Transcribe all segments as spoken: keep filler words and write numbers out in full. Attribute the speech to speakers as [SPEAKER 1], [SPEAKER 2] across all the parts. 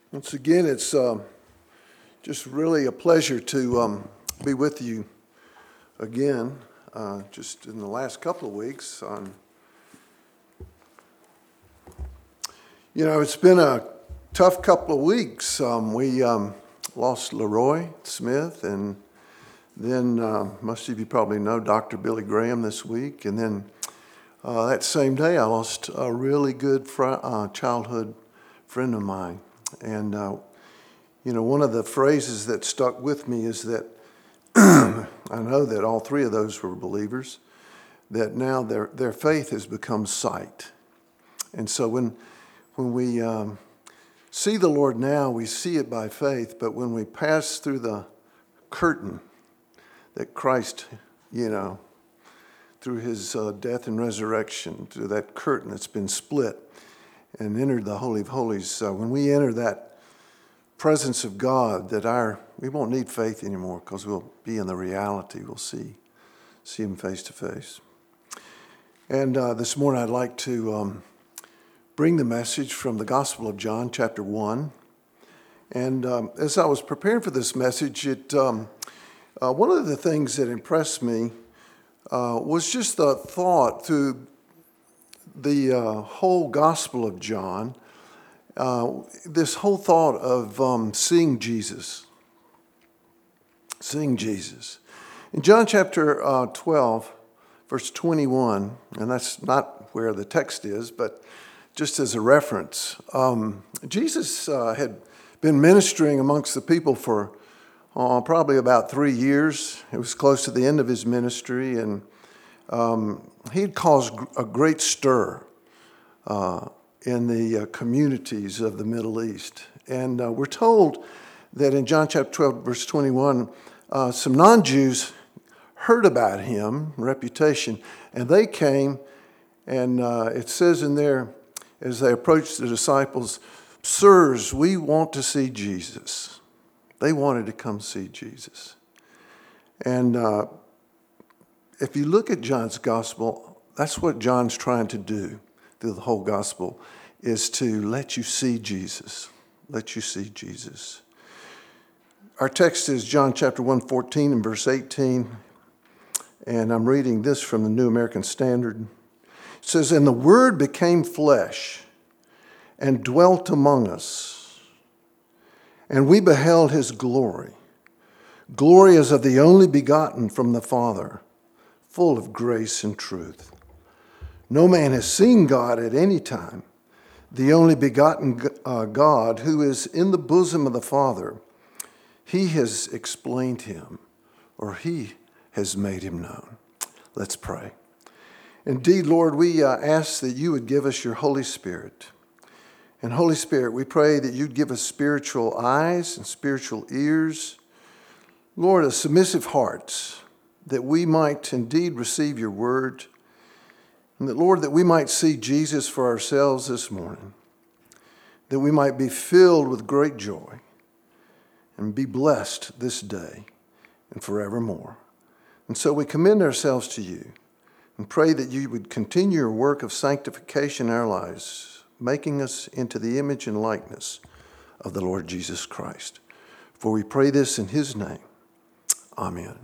[SPEAKER 1] Once again, it's uh, just really a pleasure to um, be with you again, uh, just in the last couple of weeks. On, you know, it's been a tough couple of weeks. Um, we um, lost Leroy Smith, and then uh, most of you probably know Doctor Billy Graham this week. And then uh, that same day, I lost a really good fr- uh, childhood friend of mine. And, uh, you know, one of the phrases that stuck with me is that I know that all three of those were believers, that now their their faith has become sight. And so when when we um, see the Lord now, we see it by faith, but when we pass through the curtain that Christ, you know, through his uh, death and resurrection, through that curtain that's been split, and entered the Holy of Holies, uh, when we enter that presence of God, that our we won't need faith anymore because we'll be in the reality. We'll see see him face to face. And uh, this morning I'd like to um, bring the message from the Gospel of John, chapter one. And um, as I was preparing for this message, it um, uh, one of the things that impressed me uh, was just the thought through the uh, whole Gospel of John, uh, this whole thought of um, seeing Jesus, seeing Jesus. In John chapter uh, twelve, verse twenty-one, and that's not where the text is, but just as a reference, um, Jesus uh, had been ministering amongst the people for uh, probably about three years. It was close to the end of his ministry, and um, he'd caused a great stir uh, in the uh, communities of the Middle East. And uh, we're told that in John chapter twelve, verse twenty-one, uh, some non-Jews heard about him, reputation, and they came, and uh, it says in there, as they approached the disciples, "Sirs, we want to see Jesus." They wanted to come see Jesus. And uh, if you look at John's gospel, that's what John's trying to do through the whole gospel, is to let you see Jesus. Let you see Jesus. Our text is John chapter one, fourteen and verse eighteen. And I'm reading this from the New American Standard. It says, "And the Word became flesh and dwelt among us, and we beheld his glory. Glory as of the only begotten from the Father, full of grace and truth. No man has seen God at any time. The only begotten uh, God, who is in the bosom of the Father, he has explained him," or he has made him known. Let's pray. Indeed, Lord, we uh, ask that you would give us your Holy Spirit. And Holy Spirit, we pray that you'd give us spiritual eyes and spiritual ears. Lord, a submissive heart, that we might indeed receive your word. And that, Lord, that we might see Jesus for ourselves this morning. That we might be filled with great joy and be blessed this day and forevermore. And so we commend ourselves to you and pray that you would continue your work of sanctification in our lives, making us into the image and likeness of the Lord Jesus Christ. For we pray this in his name. Amen.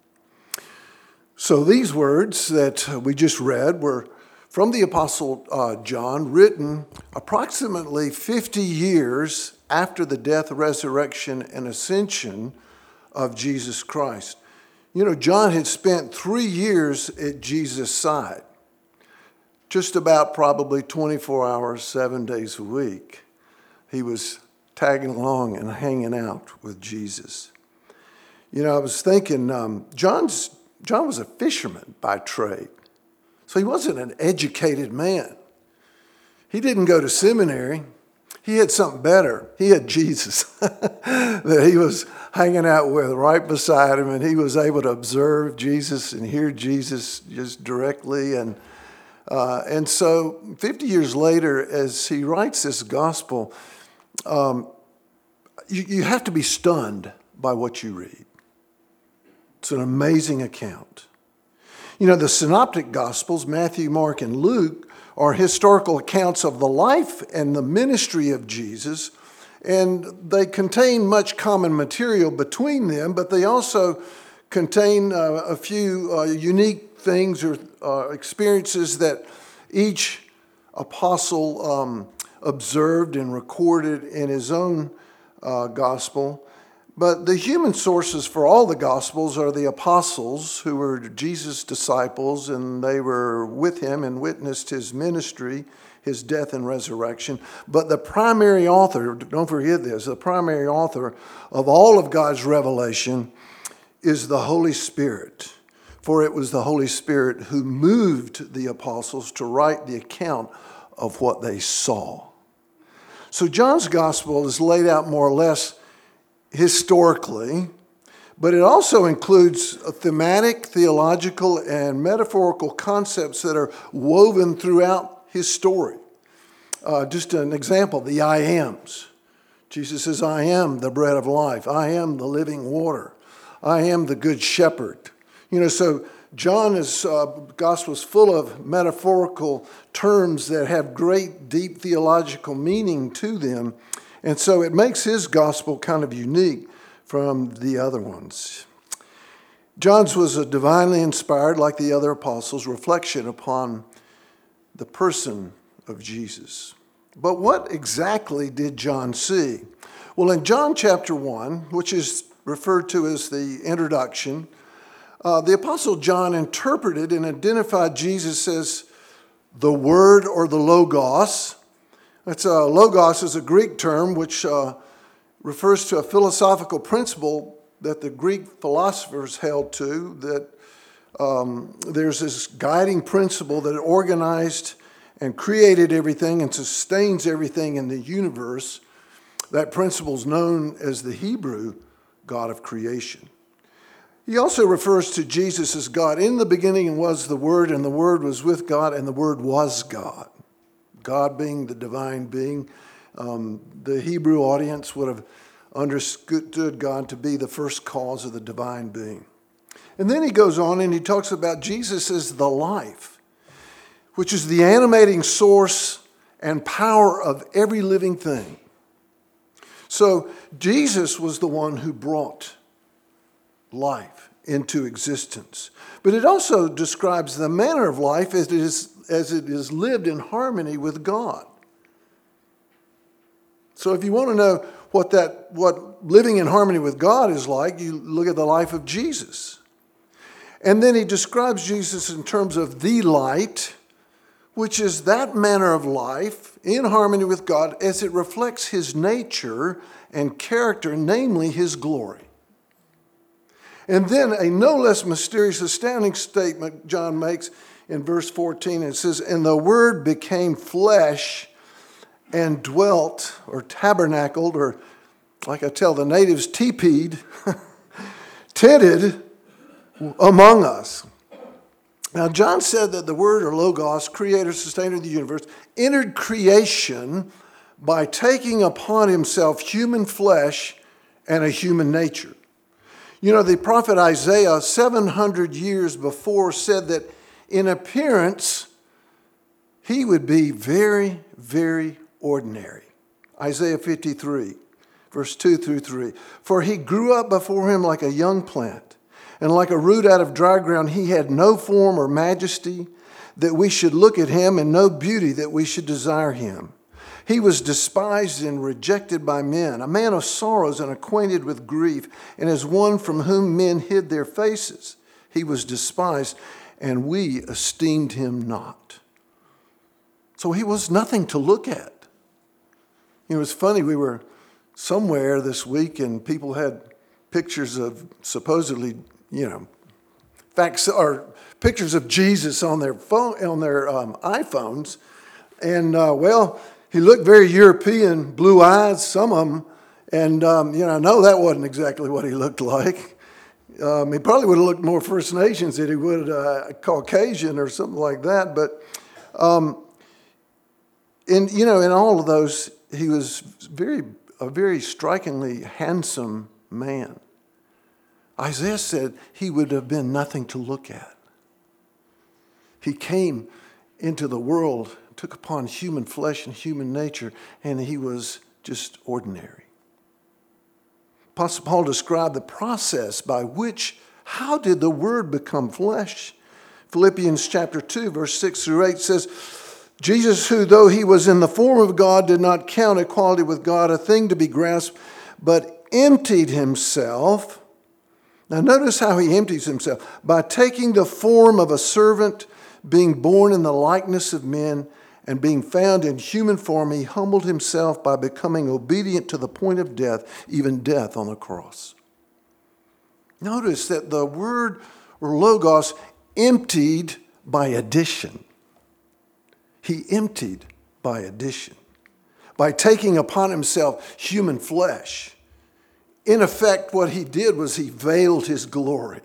[SPEAKER 1] So these words that we just read were from the Apostle uh, John, written approximately fifty years after the death, resurrection, and ascension of Jesus Christ. You know, John had spent three years at Jesus' side, just about probably twenty-four hours, seven days a week. He was tagging along and hanging out with Jesus. You know, I was thinking, um, John's John was a fisherman by trade, so he wasn't an educated man. He didn't go to seminary. He had something better. He had Jesus that he was hanging out with right beside him, and he was able to observe Jesus and hear Jesus just directly. And uh, and so fifty years later, as he writes this gospel, um, you, you have to be stunned by what you read. It's an amazing account. You know, the synoptic gospels, Matthew, Mark, and Luke, are historical accounts of the life and the ministry of Jesus, And they contain much common material between them, but they also contain uh, a few uh, unique things or uh, experiences that each apostle um, observed and recorded in his own uh, gospel. But the human sources for all the gospels are the apostles, who were Jesus' disciples, and they were with him and witnessed his ministry, his death and resurrection. But the primary author, don't forget this, the primary author of all of God's revelation is the Holy Spirit. For it was the Holy Spirit who moved the apostles to write the account of what they saw. So John's gospel is laid out more or less historically, but it also includes thematic, theological, and metaphorical concepts that are woven throughout his story. Uh, just an example, the I ams. Jesus says, I am the bread of life. I am the living water. I am the good shepherd. You know, so John's uh, gospel is full of metaphorical terms that have great, deep theological meaning to them. And so it makes his gospel kind of unique from the other ones. John's was a divinely inspired, like the other apostles, reflection upon the person of Jesus. But what exactly did John see? Well, in John chapter one, which is referred to as the introduction, uh, the apostle John interpreted and identified Jesus as the Word or the Logos. That's a, Logos is a Greek term which uh, refers to a philosophical principle that the Greek philosophers held to, that um, there's this guiding principle that organized and created everything and sustains everything in the universe. That principle is known as the Hebrew God of creation. He also refers to Jesus as God. In the beginning was the Word, and the Word was with God, and the Word was God. God being the divine being. Um, the Hebrew audience would have understood God to be the first cause of the divine being. And then he goes on and he talks about Jesus as the life, which is the animating source and power of every living thing. So Jesus was the one who brought life into existence. But it also describes the manner of life as it is, as it is lived in harmony with God. So if you want to know what that what living in harmony with God is like, you look at the life of Jesus. And then he describes Jesus in terms of the light, which is that manner of life in harmony with God as it reflects his nature and character, namely his glory. And then a no less mysterious, astounding statement John makes in verse fourteen. It says, and the Word became flesh and dwelt, or tabernacled, or like I tell the natives, teepeed, tented among us. Now, John said that the Word, or Logos, creator, sustainer of the universe, entered creation by taking upon himself human flesh and a human nature. You know, the prophet Isaiah, seven hundred years before, said that in appearance, he would be very, very ordinary. Isaiah fifty-three, verse two through three. For he grew up before him like a young plant, and like a root out of dry ground. He had no form or majesty that we should look at him, and no beauty that we should desire him. He was despised and rejected by men, a man of sorrows and acquainted with grief, and as one from whom men hid their faces. He was despised, and we esteemed him not. So he was nothing to look at. You know, it's funny, we were somewhere this week and people had pictures of supposedly, you know, facts or pictures of Jesus on their phone, on their um, iPhones. And, uh, well, he looked very European, blue eyes, some of them. And, um, you know, I know that wasn't exactly what he looked like. Um, he probably would have looked more First Nations than he would uh, Caucasian or something like that. But, um, in, you know, in all of those, he was very a very strikingly handsome man. Isaiah said he would have been nothing to look at. He came into the world, took upon human flesh and human nature, and he was just ordinary. Apostle Paul described the process by which, how did the Word become flesh? Philippians chapter two, verse six through eight says, Jesus, who though he was in the form of God, did not count equality with God a thing to be grasped, but emptied himself. Now notice how he empties himself. By taking the form of a servant, being born in the likeness of men, and being found in human form, he humbled himself by becoming obedient to the point of death, even death on the cross. Notice that the word or logos emptied by addition. He emptied by addition. By taking upon himself human flesh. In effect, what he did was he veiled his glory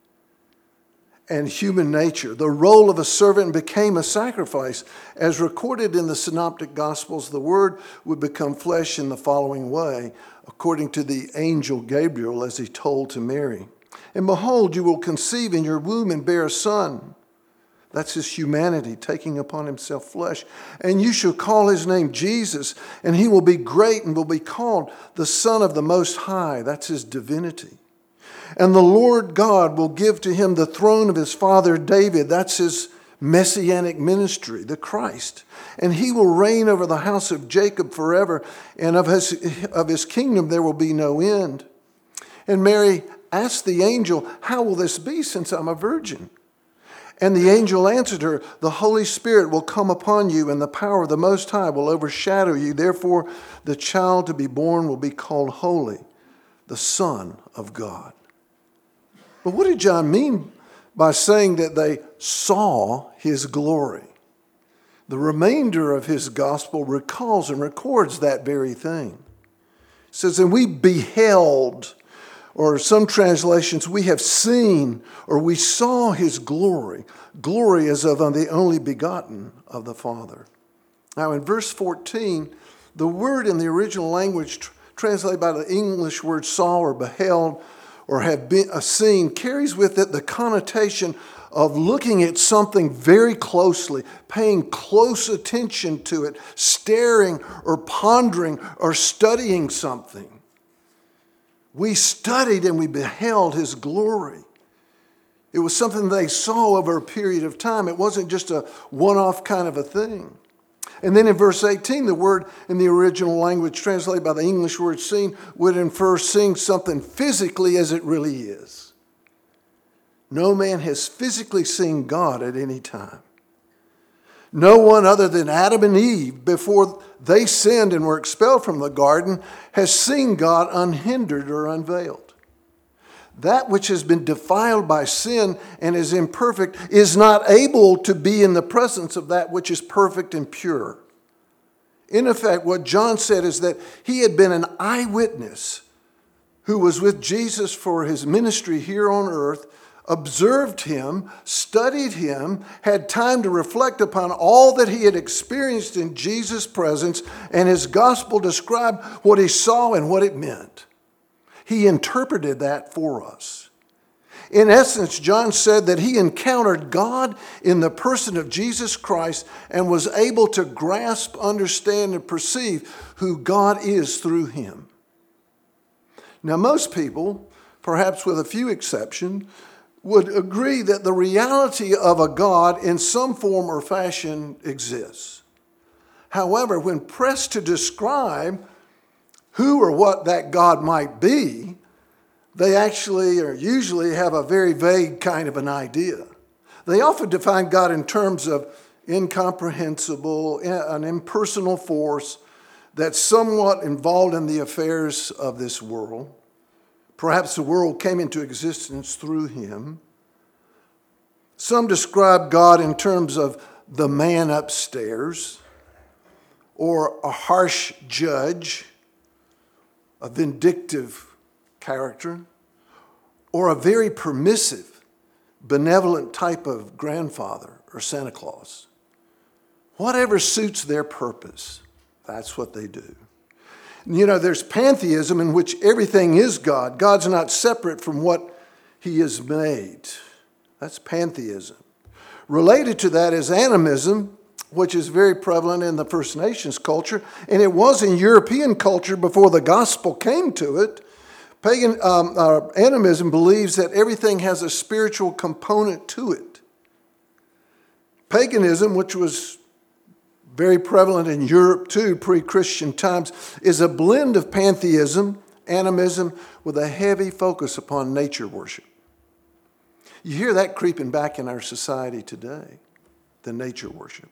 [SPEAKER 1] and human nature. The role of a servant became a sacrifice. As recorded in the Synoptic Gospels, the Word would become flesh in the following way, according to the angel Gabriel, as he told to Mary. And behold, you will conceive in your womb and bear a son. That's his humanity, taking upon himself flesh. And you shall call his name Jesus, and he will be great and will be called the Son of the Most High. That's his divinity. And the Lord God will give to him the throne of his father David. That's his messianic ministry, the Christ. And he will reign over the house of Jacob forever, and of his, of his kingdom there will be no end. And Mary asked the angel, how will this be since I'm a virgin? And the angel answered her, the Holy Spirit will come upon you, and the power of the Most High will overshadow you. Therefore, the child to be born will be called Holy, the Son of God. But what did John mean by saying that they saw his glory? The remainder of his gospel recalls and records that very thing. It says, and we beheld, or some translations, we have seen, or we saw his glory. Glory as of the only begotten of the Father. Now in verse fourteen, the word in the original language tr- translated by the English word saw or beheld, or have been seen, carries with it the connotation of looking at something very closely, paying close attention to it, staring or pondering or studying something. We studied and we beheld his glory. It was something they saw over a period of time. It wasn't just a one-off kind of a thing. And then in verse eighteen, the word in the original language translated by the English word seen would infer seeing something physically as it really is. No man has physically seen God at any time. No one other than Adam and Eve, before they sinned and were expelled from the garden, has seen God unhindered or unveiled. That which has been defiled by sin and is imperfect is not able to be in the presence of that which is perfect and pure. In effect, what John said is that he had been an eyewitness who was with Jesus for his ministry here on earth, observed him, studied him, had time to reflect upon all that he had experienced in Jesus' presence, and his gospel described what he saw and what it meant. He interpreted that for us. In essence, John said that he encountered God in the person of Jesus Christ and was able to grasp, understand, and perceive who God is through him. Now, most people, perhaps with a few exceptions, would agree that the reality of a God in some form or fashion exists. However, when pressed to describe who or what that God might be, they actually or usually have a very vague kind of an idea. They often define God in terms of incomprehensible, an impersonal force that's somewhat involved in the affairs of this world. Perhaps the world came into existence through him. Some describe God in terms of the man upstairs, or a harsh judge, a vindictive character, or a very permissive, benevolent type of grandfather or Santa Claus. Whatever suits their purpose, that's what they do. You know, there's pantheism in which everything is God. God's not separate from what he has made. That's pantheism. Related to that is animism, which is very prevalent in the First Nations culture, and it was in European culture before the gospel came to it. Pagan um, uh, animism believes that everything has a spiritual component to it. Paganism, which was very prevalent in Europe too, pre-Christian times, is a blend of pantheism, animism, with a heavy focus upon nature worship. You hear that creeping back in our society today, the nature worship.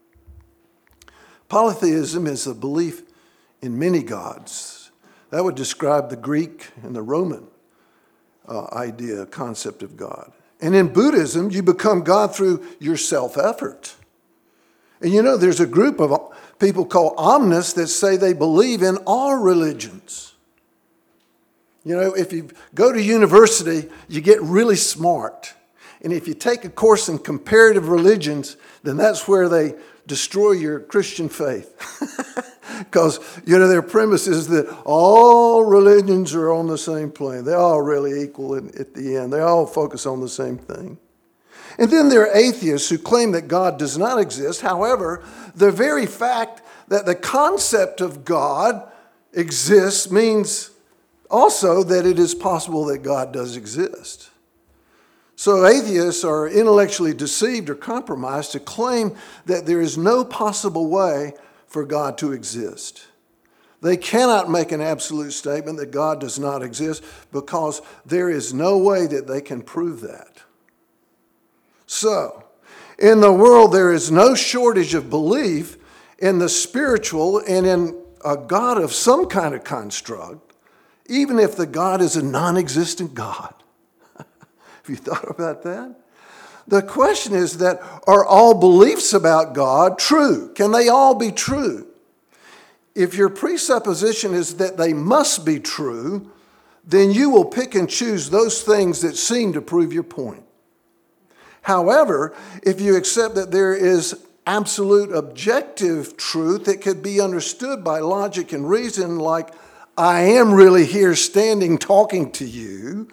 [SPEAKER 1] Polytheism is a belief in many gods. That would describe the Greek and the Roman uh, idea, concept of God. And in Buddhism, you become God through your self-effort. And you know, there's a group of people called omnists that say they believe in all religions. You know, if you go to university, you get really smart. And if you take a course in comparative religions, then that's where they destroy your Christian faith. Because, you know, their premise is that all religions are on the same plane. They're all really equal in, at the end. They all focus on the same thing. And then there are atheists who claim that God does not exist. However, the very fact that the concept of God exists means also that it is possible that God does exist. So atheists are intellectually deceived or compromised to claim that there is no possible way for God to exist. They cannot make an absolute statement that God does not exist because there is no way that they can prove that. So, in the world, there is no shortage of belief in the spiritual and in a God of some kind of construct, even if the God is a non-existent God. Have you thought about that? The question is that, are all beliefs about God true? Can they all be true? If your presupposition is that they must be true, then you will pick and choose those things that seem to prove your point. However, if you accept that there is absolute objective truth that could be understood by logic and reason, like, I am really here standing talking to you,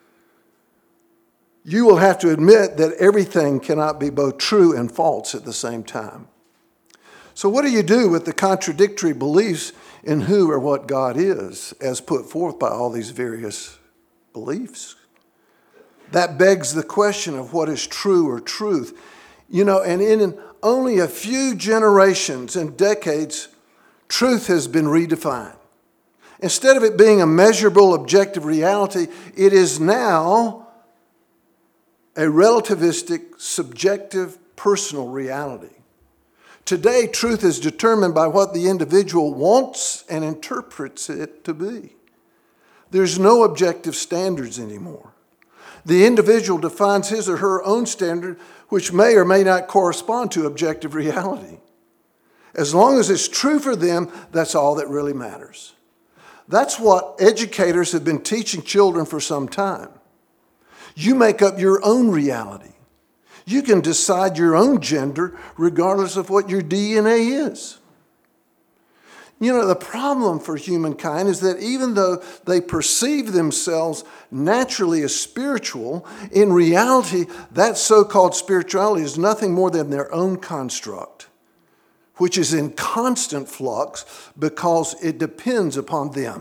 [SPEAKER 1] you will have to admit that everything cannot be both true and false at the same time. So what do you do with the contradictory beliefs in who or what God is, as put forth by all these various beliefs? That begs the question of what is true or truth. You know, and in only a few generations and decades, truth has been redefined. Instead of it being a measurable, objective reality, it is now a relativistic, subjective, personal reality. Today, truth is determined by what the individual wants and interprets it to be. There's no objective standards anymore. The individual defines his or her own standard, which may or may not correspond to objective reality. As long as it's true for them, that's all that really matters. That's what educators have been teaching children for some time. You make up your own reality. You can decide your own gender regardless of what your D N A is. You know, the problem for humankind is that even though they perceive themselves naturally as spiritual, in reality, that so-called spirituality is nothing more than their own construct, which is in constant flux because it depends upon them.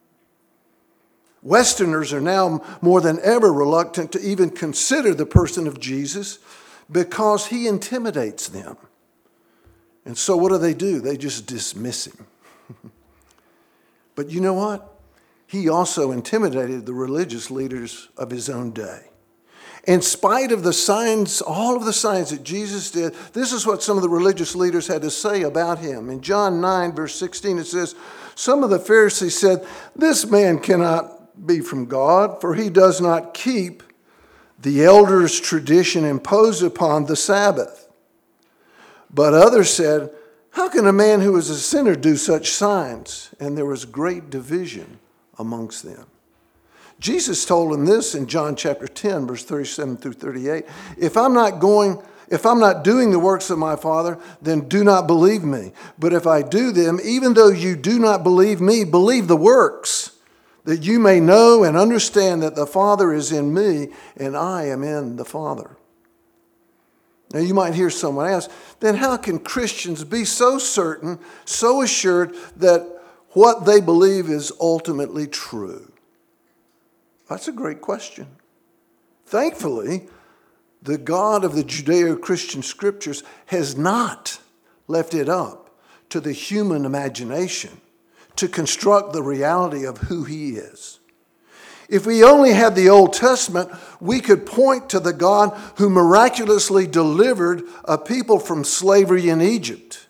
[SPEAKER 1] Westerners are now more than ever reluctant to even consider the person of Jesus because he intimidates them. And so what do they do? They just dismiss him. But you know what? He also intimidated the religious leaders of his own day. In spite of the signs, all of the signs that Jesus did, this is what some of the religious leaders had to say about him. In John nine, verse sixteen, it says, some of the Pharisees said, this man cannot be from God, for he does not keep the elders' tradition imposed upon the Sabbath. But others said, how can a man who is a sinner do such signs? And there was great division amongst them. Jesus told them this in John chapter ten, verse thirty-seven through thirty-eight. If I'm not going, if I'm not doing the works of my Father, then do not believe me. But if I do them, even though you do not believe me, believe the works, that you may know and understand that the Father is in me and I am in the Father. Now you might hear someone ask, then how can Christians be so certain, so assured that what they believe is ultimately true? That's a great question. Thankfully, the God of the Judeo-Christian scriptures has not left it up to the human imagination to construct the reality of who he is. If we only had the Old Testament, we could point to the God who miraculously delivered a people from slavery in Egypt.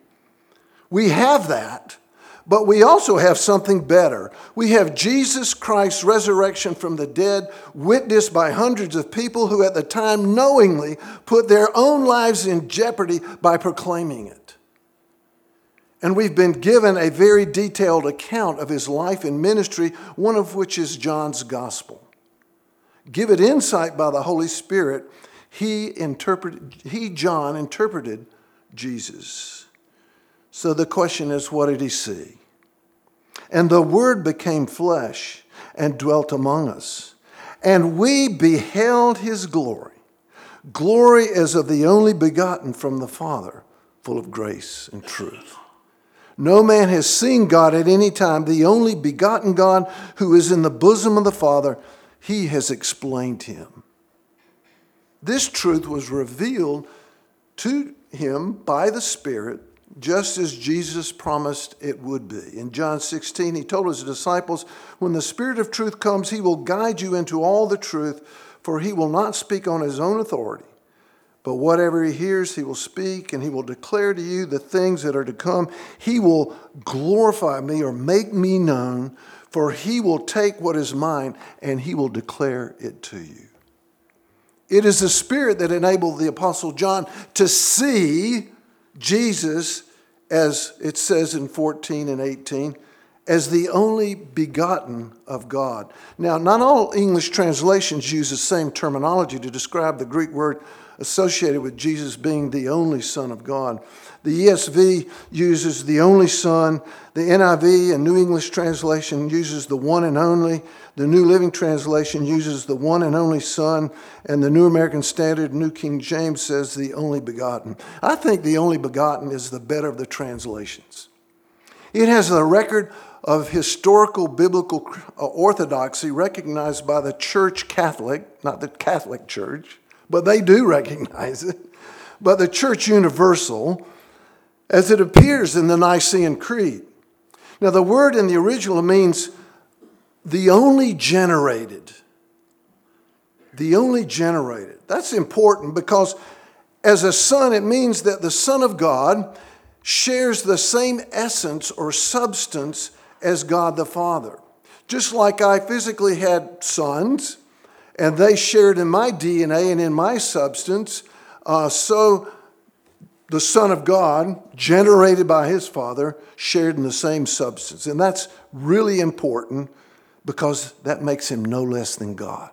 [SPEAKER 1] We have that, but we also have something better. We have Jesus Christ's resurrection from the dead, witnessed by hundreds of people who at the time knowingly put their own lives in jeopardy by proclaiming it. And we've been given a very detailed account of his life and ministry, one of which is John's gospel. Given insight by the Holy Spirit, he interpreted, he, John, interpreted Jesus. So the question is, what did he see? And the Word became flesh and dwelt among us. And we beheld his glory. Glory as of the only begotten from the Father, full of grace and truth. No man has seen God at any time. The only begotten God who is in the bosom of the Father, he has explained him. This truth was revealed to him by the Spirit, just as Jesus promised it would be. In John sixteen, he told his disciples, when the Spirit of truth comes, he will guide you into all the truth, for he will not speak on his own authority. But whatever he hears, he will speak, and he will declare to you the things that are to come. He will glorify me or make me known, for he will take what is mine, and he will declare it to you. It is the Spirit that enabled the Apostle John to see Jesus, as it says in fourteen and eighteen, as the only begotten of God. Now, not all English translations use the same terminology to describe the Greek word associated with Jesus being the only Son of God. The E S V uses the only Son. The N I V and New English Translation uses the one and only. The New Living Translation uses the one and only Son. And the New American Standard, New King James says the only begotten. I think the only begotten is the better of the translations. It has the record of historical biblical orthodoxy recognized by the Church Catholic, not the Catholic Church, but they do recognize it, but the Church Universal, as it appears in the Nicene Creed. Now, the word in the original means the only generated. The only generated. That's important because as a son, it means that the Son of God shares the same essence or substance as God the Father. Just like I physically had sons, and they shared in my D N A and in my substance, uh, so the Son of God, generated by his Father, shared in the same substance. And that's really important because that makes him no less than God.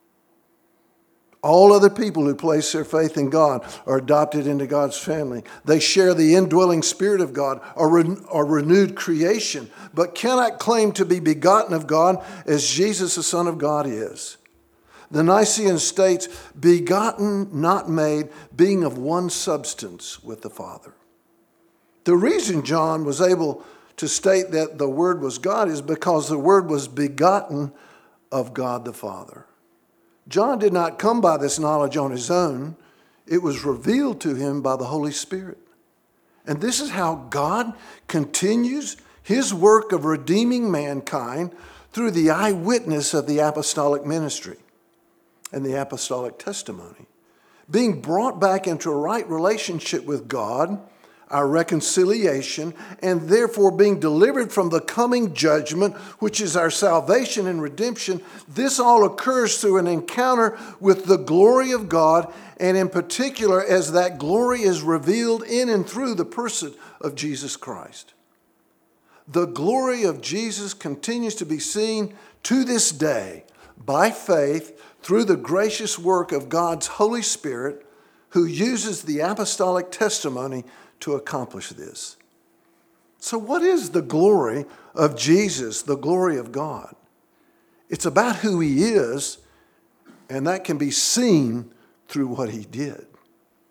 [SPEAKER 1] All other people who place their faith in God are adopted into God's family. They share the indwelling Spirit of God, or renewed creation, but cannot claim to be begotten of God as Jesus, the Son of God, is. The Nicene states, begotten, not made, being of one substance with the Father. The reason John was able to state that the Word was God is because the Word was begotten of God the Father. John did not come by this knowledge on his own. It was revealed to him by the Holy Spirit. And this is how God continues his work of redeeming mankind through the eyewitness of the apostolic ministry and the apostolic testimony. Being brought back into a right relationship with God, our reconciliation, and therefore being delivered from the coming judgment, which is our salvation and redemption. This all occurs through an encounter with the glory of God, and in particular as that glory is revealed in and through the person of Jesus Christ. The glory of Jesus continues to be seen to this day by faith through the gracious work of God's Holy Spirit, who uses the apostolic testimony to accomplish this. So what is the glory of Jesus, the glory of God? It's about who he is, and that can be seen through what he did.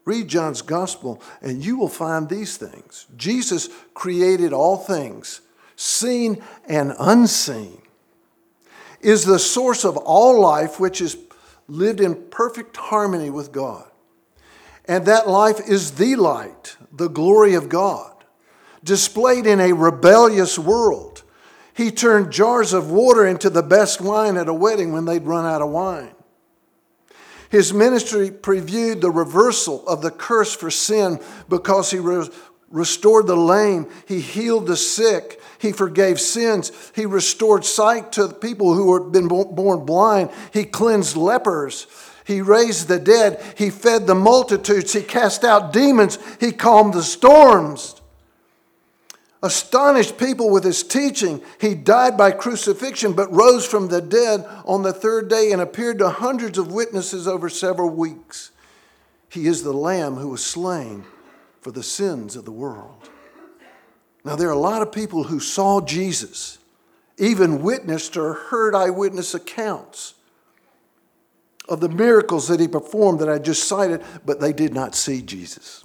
[SPEAKER 1] Read John's gospel and you will find these things. Jesus created all things, seen and unseen, is the source of all life, which is lived in perfect harmony with God. And that life is the light, the glory of God, displayed in a rebellious world. He turned jars of water into the best wine at a wedding when they'd run out of wine. His ministry previewed the reversal of the curse for sin because he re- restored the lame, he healed the sick, he forgave sins, he restored sight to people who had been born blind, he cleansed lepers, he raised the dead, he fed the multitudes, he cast out demons, he calmed the storms. Astonished people with his teaching. He died by crucifixion but rose from the dead on the third day and appeared to hundreds of witnesses over several weeks. He is the Lamb who was slain for the sins of the world. Now, there are a lot of people who saw Jesus, even witnessed or heard eyewitness accounts of the miracles that he performed that I just cited, but they did not see Jesus.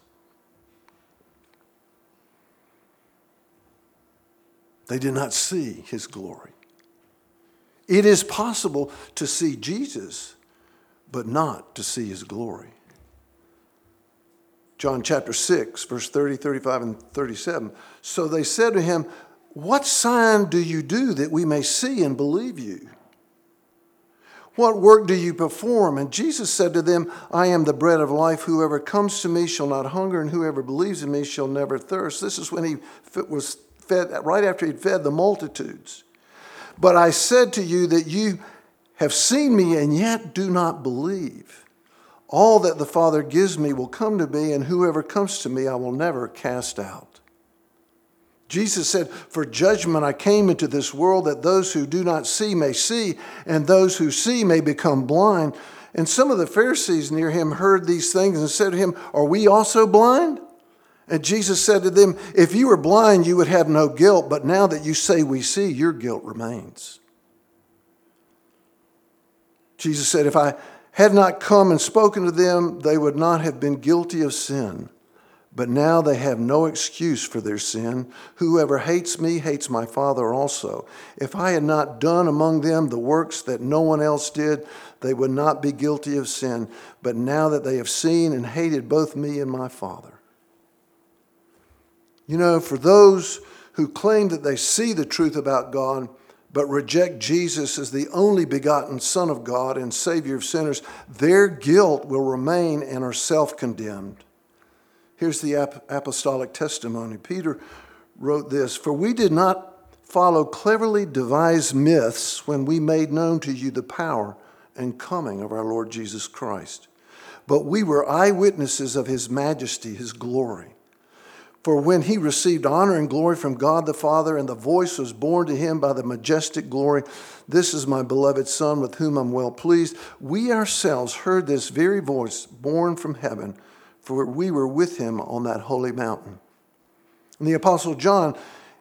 [SPEAKER 1] They did not see his glory. It is possible to see Jesus, but not to see his glory. John chapter six, verse thirty, thirty-five, and thirty-seven. So they said to him, "What sign do you do that we may see and believe you? What work do you perform?" And Jesus said to them, "I am the bread of life. Whoever comes to me shall not hunger, and whoever believes in me shall never thirst." This is when he was fed, right after he'd fed the multitudes. "But I said to you that you have seen me and yet do not believe. All that the Father gives me will come to me, and whoever comes to me I will never cast out." Jesus said, "For judgment I came into this world, that those who do not see may see, and those who see may become blind." And some of the Pharisees near him heard these things and said to him, "Are we also blind?" And Jesus said to them, "If you were blind, you would have no guilt, but now that you say we see, your guilt remains." Jesus said, "If I had not come and spoken to them, they would not have been guilty of sin. But now they have no excuse for their sin. Whoever hates me hates my Father also. If I had not done among them the works that no one else did, they would not be guilty of sin. But now that they have seen and hated both me and my Father." You know, for those who claim that they see the truth about God, but reject Jesus as the only begotten Son of God and Savior of sinners, their guilt will remain and are self-condemned. Here's the apostolic testimony. Peter wrote this, "For we did not follow cleverly devised myths when we made known to you the power and coming of our Lord Jesus Christ, but we were eyewitnesses of his majesty, his glory. For when he received honor and glory from God the Father, and the voice was borne to him by the majestic glory, 'This is my beloved Son with whom I'm well pleased,' we ourselves heard this very voice borne from heaven, for we were with him on that holy mountain." And the Apostle John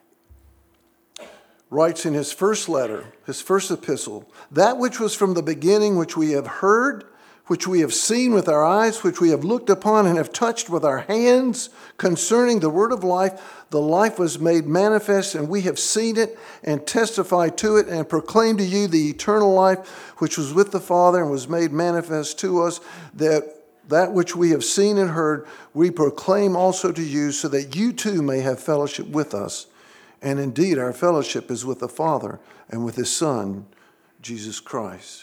[SPEAKER 1] writes in his first letter, his first epistle, "That which was from the beginning, which we have heard, which we have seen with our eyes, which we have looked upon and have touched with our hands, concerning the word of life, the life was made manifest, and we have seen it and testified to it and proclaimed to you the eternal life which was with the Father and was made manifest to us, that that which we have seen and heard we proclaim also to you, so that you too may have fellowship with us. And indeed our fellowship is with the Father and with his Son, Jesus Christ."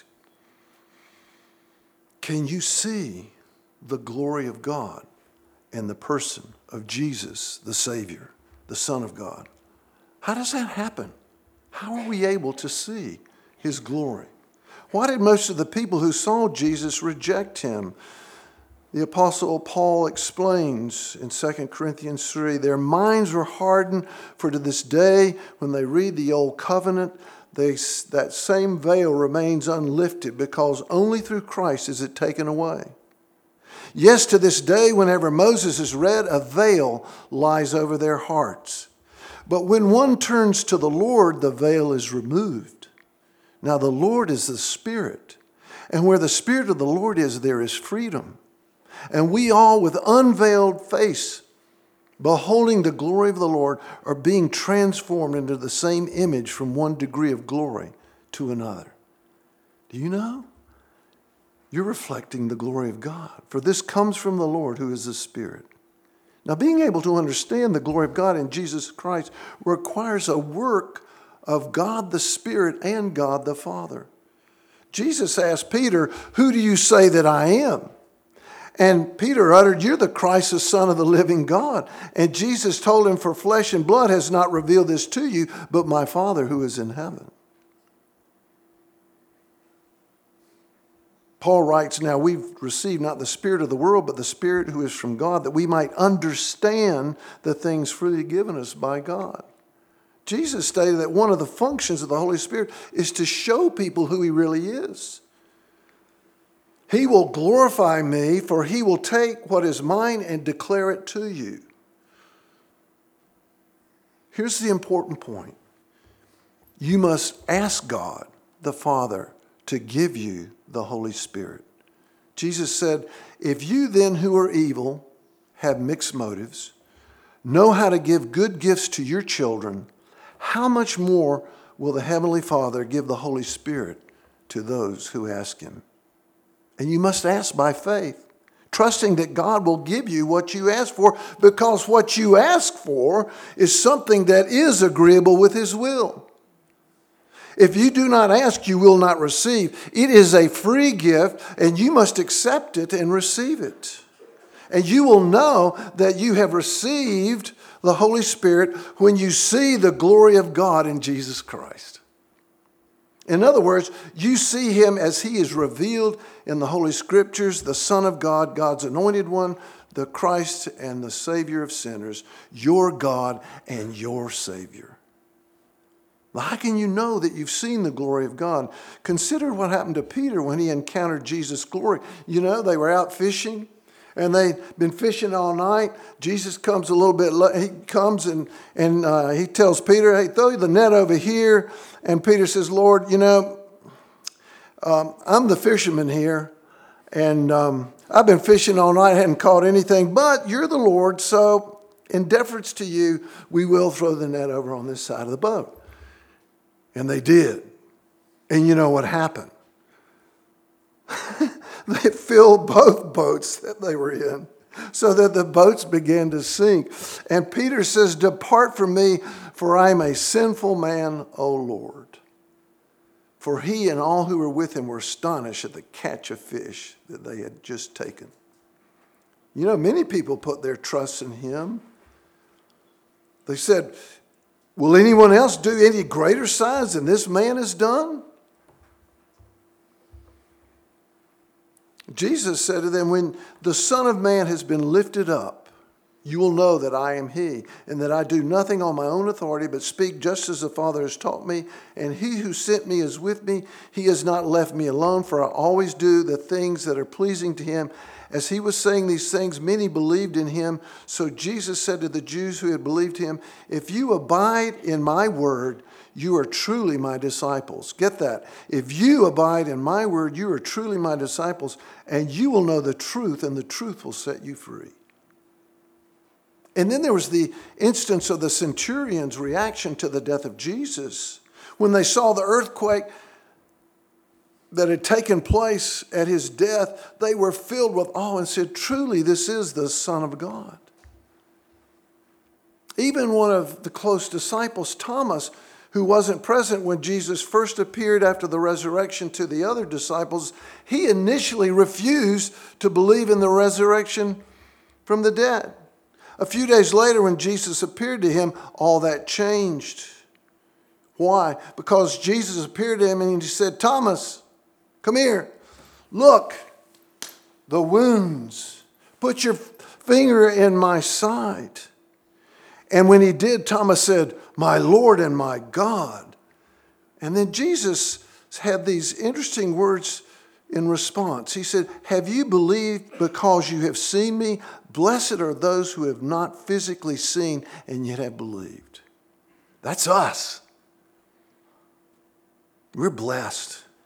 [SPEAKER 1] Can you see the glory of God in the person of Jesus, the Savior, the Son of God? How does that happen? How are we able to see his glory? Why did most of the people who saw Jesus reject him? The Apostle Paul explains in Second Corinthians three, "Their minds were hardened, for to this day, when they read the Old Covenant, They, that same veil remains unlifted, because only through Christ is it taken away. Yes, to this day, whenever Moses is read, a veil lies over their hearts. But when one turns to the Lord, the veil is removed. Now the Lord is the Spirit, and where the Spirit of the Lord is, there is freedom. And we all with unveiled face, beholding the glory of the Lord, are being transformed into the same image from one degree of glory to another. Do you know? You're reflecting the glory of God. For this comes from the Lord who is the Spirit. Now, being able to understand the glory of God in Jesus Christ requires a work of God the Spirit and God the Father. Jesus asked Peter, "Who do you say that I am?" And Peter uttered, "You're the Christ, the Son of the living God." And Jesus told him, "For flesh and blood has not revealed this to you, but my Father who is in heaven." Paul writes, "Now we've received not the spirit of the world, but the Spirit who is from God, that we might understand the things freely given us by God." Jesus stated that one of the functions of the Holy Spirit is to show people who he really is. He will glorify me, for he will take what is mine and declare it to you. Here's the important point. You must ask God, the Father, to give you the Holy Spirit. Jesus said, "If you then who are evil have mixed motives, know how to give good gifts to your children, how much more will the Heavenly Father give the Holy Spirit to those who ask him?" And you must ask by faith, trusting that God will give you what you ask for, because what you ask for is something that is agreeable with his will. If you do not ask, you will not receive. It is a free gift, and you must accept it and receive it. And you will know that you have received the Holy Spirit when you see the glory of God in Jesus Christ. In other words, you see him as he is revealed in the Holy Scriptures, the Son of God, God's anointed one, the Christ and the Savior of sinners, your God and your Savior. How can you know that you've seen the glory of God? Consider what happened to Peter when he encountered Jesus' glory. You know, they were out fishing, and they'd been fishing all night. Jesus comes a little bit late. He comes and, and uh, he tells Peter, "Hey, throw the net over here." And Peter says, "Lord, you know, um, I'm the fisherman here, and um, I've been fishing all night, hadn't caught anything, but you're the Lord, so in deference to you, we will throw the net over on this side of the boat." And they did. And you know what happened? They filled both boats that they were in, so that the boats began to sink. And Peter says, "Depart from me, for I am a sinful man, O Lord." For he and all who were with him were astonished at the catch of fish that they had just taken. You know, many people put their trust in him. They said, "Will anyone else do any greater signs than this man has done?" Jesus said to them, "When the Son of Man has been lifted up, you will know that I am he, and that I do nothing on my own authority, but speak just as the Father has taught me. And he who sent me is with me. He has not left me alone, for I always do the things that are pleasing to him." As he was saying these things, many believed in him. So Jesus said to the Jews who had believed him, "If you abide in my word, you are truly my disciples." Get that. If you abide in my word, you are truly my disciples, and you will know the truth, and the truth will set you free. And then there was the instance of the centurion's reaction to the death of Jesus. When they saw the earthquake that had taken place at his death, they were filled with awe and said, "Truly, this is the Son of God." Even one of the close disciples, Thomas, who wasn't present when Jesus first appeared after the resurrection to the other disciples, he initially refused to believe in the resurrection from the dead. A few days later, when Jesus appeared to him, all that changed. Why? Because Jesus appeared to him and he said, "Thomas, come here. Look, the wounds. Put your finger in my side." And when he did, Thomas said, "My Lord and my God." And then Jesus had these interesting words in response. He said, "Have you believed because you have seen me? Blessed are those who have not physically seen and yet have believed." That's us. We're blessed.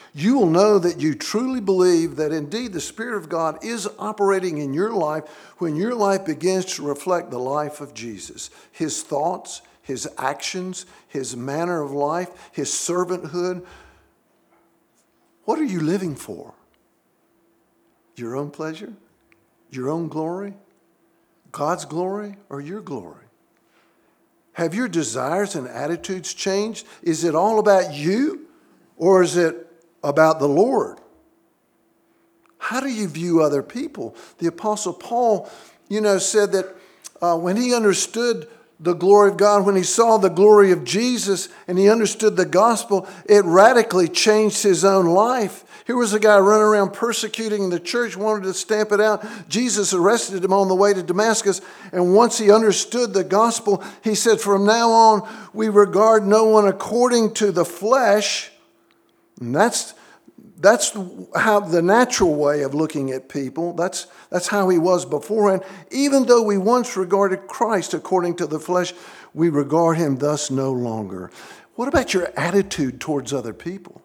[SPEAKER 1] You will know that you truly believe that indeed the Spirit of God is operating in your life when your life begins to reflect the life of Jesus. His thoughts, his actions, his manner of life, his servanthood. What are you living for? Your own pleasure? Your own glory? God's glory or your glory? Have your desires and attitudes changed? Is it all about you or is it about the Lord? How do you view other people? The Apostle Paul, you know, said that uh, when he understood the glory of God, when he saw the glory of Jesus and he understood the gospel, it radically changed his own life. Here was a guy running around persecuting the church, wanted to stamp it out. Jesus arrested him on the way to Damascus. And once he understood the gospel, he said, from now on, we regard no one according to the flesh. And that's, that's how the natural way of looking at people. That's, that's how he was beforehand. Even though we once regarded Christ according to the flesh, we regard him thus no longer. What about your attitude towards other people?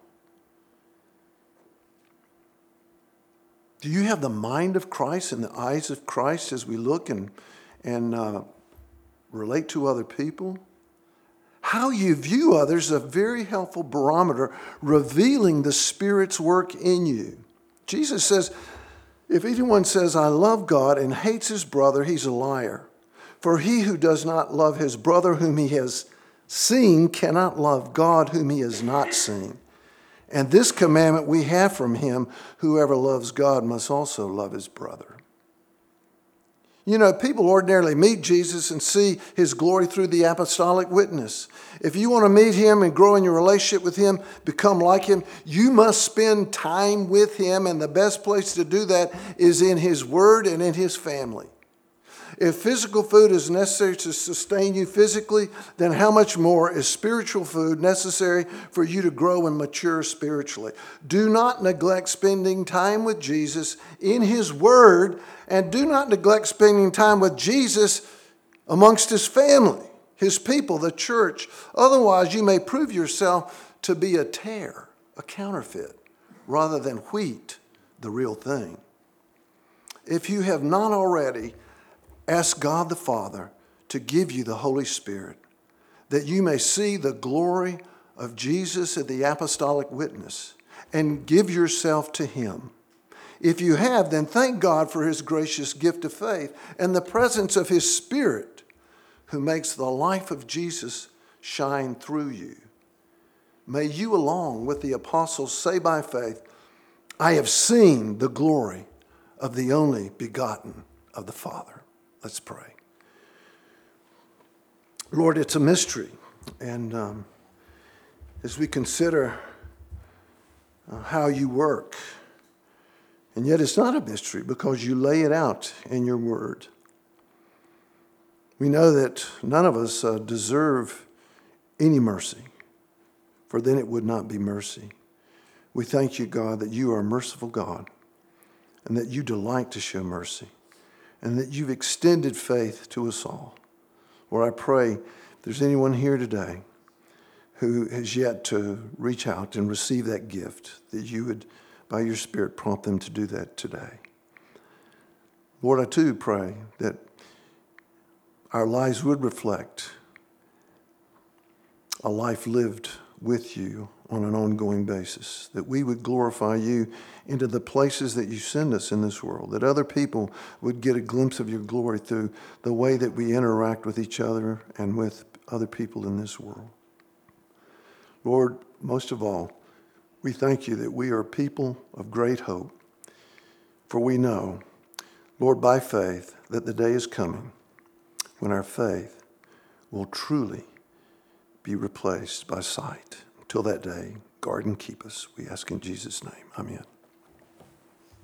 [SPEAKER 1] Do you have the mind of Christ and the eyes of Christ as we look and, and uh, relate to other people? How you view others is a very helpful barometer revealing the Spirit's work in you. Jesus says, if anyone says, I love God and hates his brother, he's a liar. For he who does not love his brother whom he has seen cannot love God whom he has not seen. And this commandment we have from him, whoever loves God must also love his brother. You know, people ordinarily meet Jesus and see his glory through the apostolic witness. If you want to meet him and grow in your relationship with him, become like him, you must spend time with him. And the best place to do that is in his word and in his family. If physical food is necessary to sustain you physically, then how much more is spiritual food necessary for you to grow and mature spiritually? Do not neglect spending time with Jesus in his word, and do not neglect spending time with Jesus amongst his family, his people, the church. Otherwise, you may prove yourself to be a tare, a counterfeit, rather than wheat, the real thing. If you have not already, ask God the Father to give you the Holy Spirit, that you may see the glory of Jesus at the apostolic witness and give yourself to him. If you have, then thank God for his gracious gift of faith and the presence of his Spirit, who makes the life of Jesus shine through you. May you, along with the apostles, say by faith, I have seen the glory of the only begotten of the Father. Let's pray. Lord, it's a mystery. And um, as we consider uh, how you work, and yet it's not a mystery because you lay it out in your word. We know that none of us uh, deserve any mercy, for then it would not be mercy. We thank you, God, that you are a merciful God and that you delight to show mercy, and that you've extended faith to us all. Lord, I pray if there's anyone here today who has yet to reach out and receive that gift, that you would, by your Spirit, prompt them to do that today. Lord, I too pray that our lives would reflect a life lived with you on an ongoing basis, that we would glorify you into the places that you send us in this world, that other people would get a glimpse of your glory through the way that we interact with each other and with other people in this world. Lord, most of all, we thank you that we are people of great hope, for we know, Lord, by faith, that the day is coming when our faith will truly be replaced by sight. Until that day, guard and keep us. We ask in Jesus' name. Amen.